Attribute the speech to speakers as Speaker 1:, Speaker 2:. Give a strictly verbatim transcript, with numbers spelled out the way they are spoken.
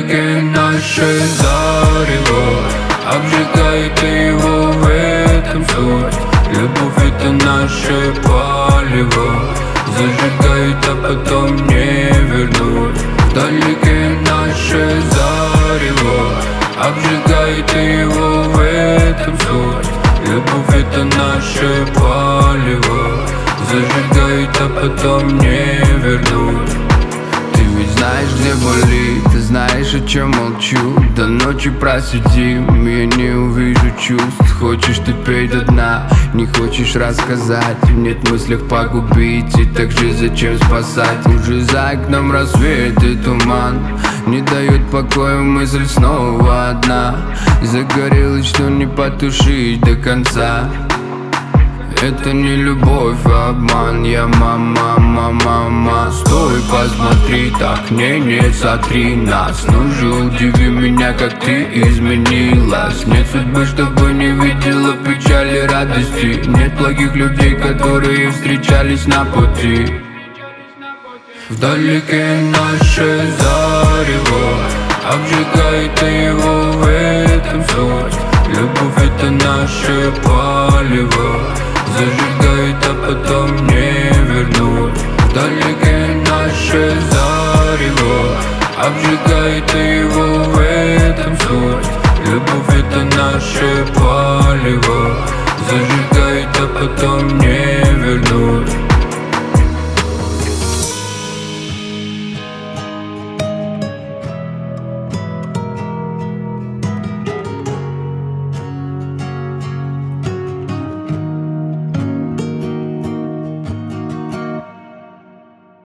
Speaker 1: Вдалеке наше зарево обжигает, и его в этом суть. Любовь — это наше палево, зажигает, а потом не вернуть. Вдалеке наше зарево обжигает, и его в этом суть. Любовь — это наше палево, зажигает, а потом не вернуть. Ты ведь знаешь, где болит, ты знаешь, о чем молчу. До ночи просидим, я не увижу чувств. Хочешь ты пей до дна, не хочешь рассказать. Нет в мыслях погубить, и так же зачем спасать. Уже за окном рассвет и туман, не дает покоя мысль снова одна. Загорелась, что не потушить до конца. Это не любовь, а обман. Я мама, мама, мама. Стой, посмотри, так не, не сотри нас. Ну же, удиви меня, как ты изменилась. Нет судьбы, чтобы не видела печали, радости. Нет благих людей, которые встречались на пути. Вдалеке наше зарево обжигает, и его в этом суть. Любовь — это наше палево, зажигает, а потом не вернуть. Вдалеке наше зарево обжигает, и его